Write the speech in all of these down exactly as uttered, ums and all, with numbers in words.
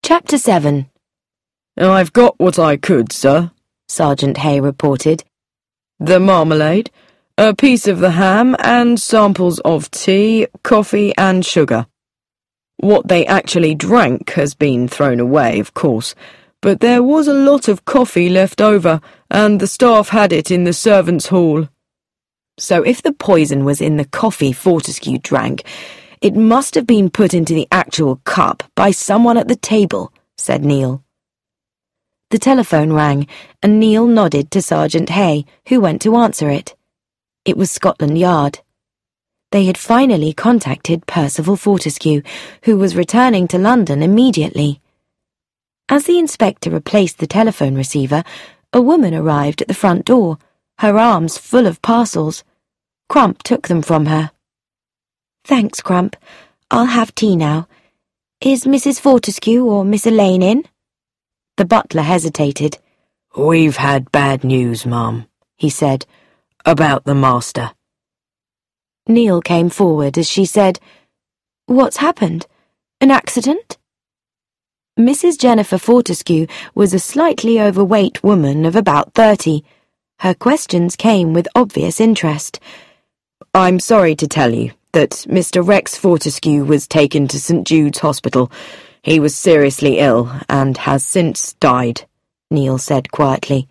Chapter seven. "I've got what I could, sir," Sergeant Hay reported. "The marmalade, a piece of the ham, and samples of tea, coffee, and sugar. What they actually drank has been thrown away, of course, but there was a lot of coffee left over, and the staff had it in the servants' hall." So if the poison was in the coffee Fortescue drank, it must have been put into the actual cup by someone at the table, said Neil. The telephone rang, and Neil nodded to Sergeant Hay, who went to answer it. It was Scotland Yard. They had finally contacted Percival Fortescue, who was returning to London immediately. As the inspector replaced the telephone receiver, a woman arrived at the front door, her arms full of parcels. Crump took them from her. "Thanks, Crump. I'll have tea now. Is Missus Fortescue or Miss Elaine in?" The butler hesitated. "We've had bad news, ma'am," he said, "about the master." Neil came forward as she said, "What's happened? An accident?" Missus Jennifer Fortescue was a slightly overweight woman of about thirty. Her questions came with obvious interest. "I'm sorry to tell you that Mister Rex Fortescue was taken to Saint Jude's Hospital. He was seriously ill and has since died," Neil said quietly.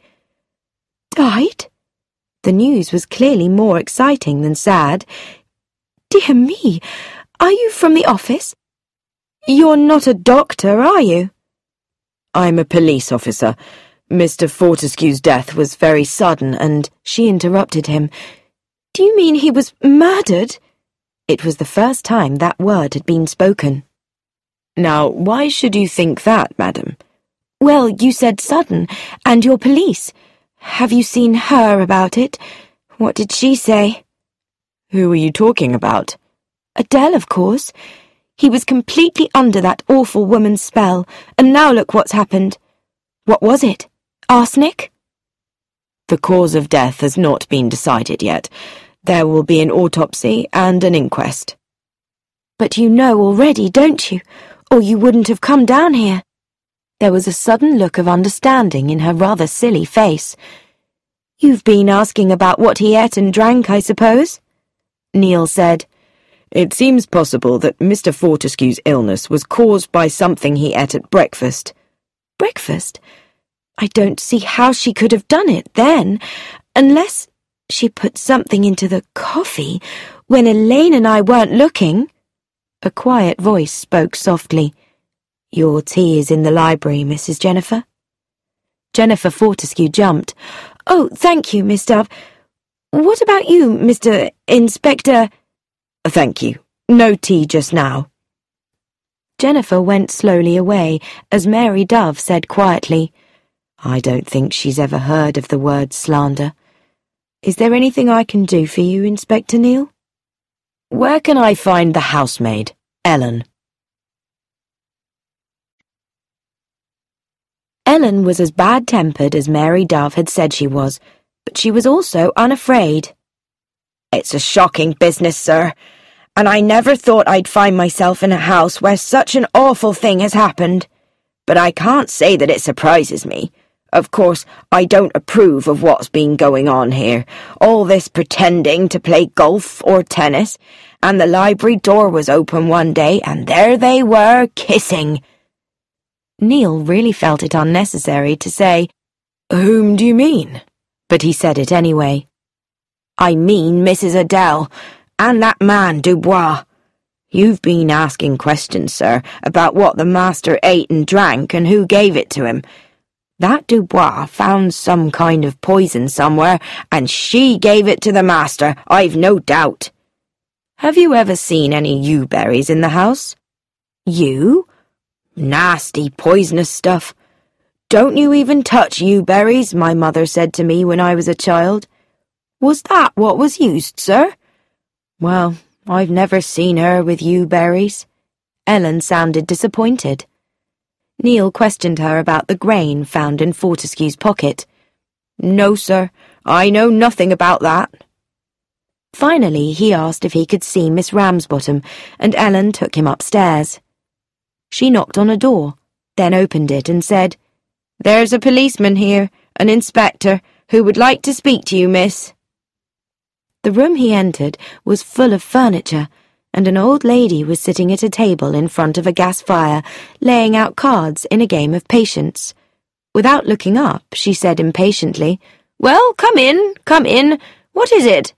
"Died?" The news was clearly more exciting than sad. "Dear me, are you from the office? You're not a doctor, are you?" "I'm a police officer. Mister Fortescue's death was very sudden and—" She interrupted him. "Do you mean he was murdered?" It was the first time that word had been spoken. "Now, why should you think that, madam?" "Well, you said sudden, and you're police. Have you seen her about it? What did she say?" "Who are you talking about?" "Adele, of course. He was completely under that awful woman's spell, and now look what's happened. What was it? Arsenic?" "The cause of death has not been decided yet. There will be an autopsy and an inquest." "But you know already, don't you? Or you wouldn't have come down here." There was a sudden look of understanding in her rather silly face. "You've been asking about what he ate and drank, I suppose?" Neil said. "It seems possible that Mister Fortescue's illness was caused by something he ate at breakfast." "Breakfast? I don't see how she could have done it then, unless she put something into the coffee when Elaine and I weren't looking." A quiet voice spoke softly. "Your tea is in the library, Missus Jennifer." Jennifer Fortescue jumped. "Oh, thank you, Miss Dove. What about you, Mister Inspector—" "Thank you. No tea just now." Jennifer went slowly away as Mary Dove said quietly, "I don't think she's ever heard of the word slander. Is there anything I can do for you, Inspector Neil?" "Where can I find the housemaid, Ellen?" Ellen was as bad-tempered as Mary Dove had said she was, but she was also unafraid. "It's a shocking business, sir, and I never thought I'd find myself in a house where such an awful thing has happened. But I can't say that it surprises me. Of course, I don't approve of what's been going on here, all this pretending to play golf or tennis, and the library door was open one day, and there they were, kissing." Neil really felt it unnecessary to say, "Whom do you mean?" but he said it anyway. "I mean Missus Adele, and that man Dubois. You've been asking questions, sir, about what the master ate and drank and who gave it to him. That Dubois found some kind of poison somewhere, and she gave it to the master, I've no doubt." "Have you ever seen any yew-berries in the house?" "Yew? Nasty, poisonous stuff. Don't you even touch yew-berries, my mother said to me when I was a child. Was that what was used, sir?" "Well, I've never seen her with yew-berries." Ellen sounded disappointed. Neil questioned her about the grain found in Fortescue's pocket. "No, sir, I know nothing about that." Finally, he asked if he could see Miss Ramsbottom, and Ellen took him upstairs. She knocked on a door. then opened it and said, "There's a policeman here, an inspector, who would like to speak to you, miss." The room he entered was full of furniture, and an old lady was sitting at a table in front of a gas fire, laying out cards in a game of patience. Without looking up, she said impatiently, "Well, come in, come in. What is it?"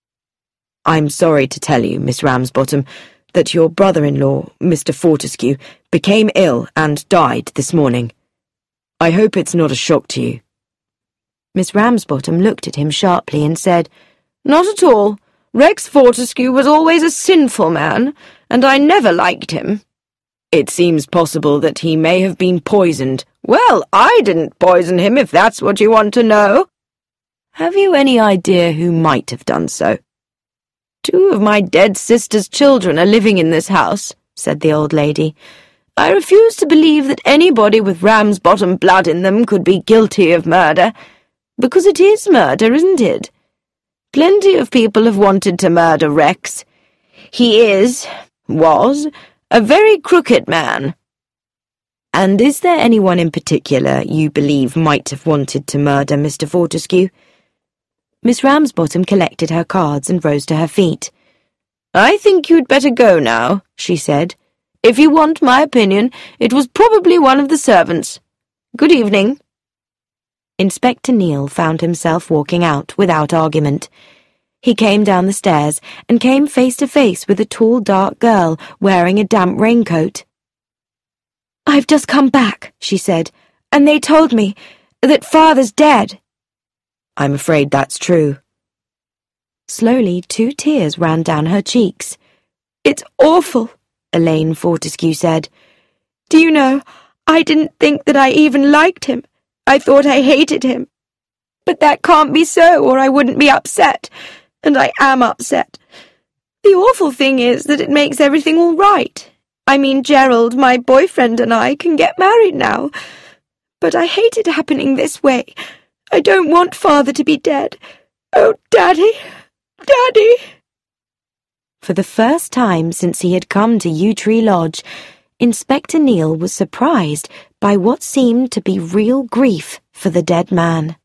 "I'm sorry to tell you, Miss Ramsbottom, that your brother-in-law, Mister Fortescue, became ill and died this morning. I hope it's not a shock to you." Miss Ramsbottom looked at him sharply and said, "Not at all. Rex Fortescue was always a sinful man, and I never liked him." "It seems possible that he may have been poisoned." "Well, I didn't poison him, if that's what you want to know." "Have you any idea who might have done so?" "Two of my dead sister's children are living in this house," said the old lady. "I refuse to believe that anybody with Ramsbottom blood in them could be guilty of murder, because it is murder, isn't it? Plenty of people have wanted to murder Rex. He is, was, a very crooked man." "And is there anyone in particular you believe might have wanted to murder Mister Fortescue?" Miss Ramsbottom collected her cards and rose to her feet. "I think you'd better go now," she said. "If you want my opinion, it was probably one of the servants. Good evening." Inspector Neil found himself walking out without argument. He came down the stairs and came face to face with a tall, dark girl wearing a damp raincoat. "I've just come back," she said, "and they told me that Father's dead." "I'm afraid that's true." Slowly, two tears ran down her cheeks. "It's awful," Elaine Fortescue said. "Do you know, I didn't think that I even liked him. I thought I hated him. But that can't be so, or I wouldn't be upset, and I am upset. The awful thing is that it makes everything all right. I mean, Gerald, my boyfriend, and I can get married now. But I hate it happening this way. I don't want Father to be dead. Oh, Daddy, Daddy!" For the first time since he had come to Yew Tree Lodge, Inspector Neil was surprised by what seemed to be real grief for the dead man.